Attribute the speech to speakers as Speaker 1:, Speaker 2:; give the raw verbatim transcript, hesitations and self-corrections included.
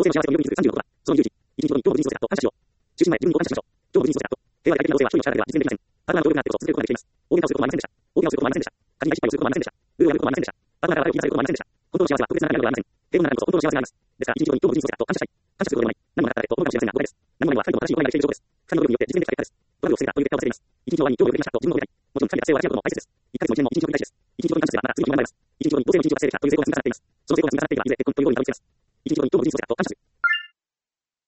Speaker 1: 性の幸せをよりにするさんじゅうのことは、その有事、一日ごとに今日の人生だと感謝しよう。就寝前、自分のことを感謝しましょう。今日の人生だと、平和で解決な要請は一人の力だけでは実現できません。パートナーの協力があってこそ続けることができます。大げさをすることもありませんでした。大げさをすることもありませんでした。仮に大失敗をすることもありませんでした。ルールを破ることもありませんでした。パートナーから悪いを聞いたこともありませんでした。本当の幸せは特別な何かではありません。平凡な何こそ本当の幸せがあります。ですから、一日ごとに今日の人生だと感謝したい。感謝することでもない。何もなかったでと思うかもしれませんが、誤解です。何もないのは二人とも正しいことになりしている証拠です。二人の努力によって実現できた結果です。トラブルを防いだという結果を忘れています。一日の終わりに今日もよくできましたと自分を褒めたい。もちろん二人が達成を分け合うことも大切です。一ヶ月の一年も一日の繰り返しです。一日ごとに感謝すればまた次の日も頑張れます。一日ごとに同性の一日を達成できたという成功が積み重なっています。その成功が積み重なっていけばいずれ結婚というゴールにたどり着けます。一日ごとに今日の人生だと感謝する。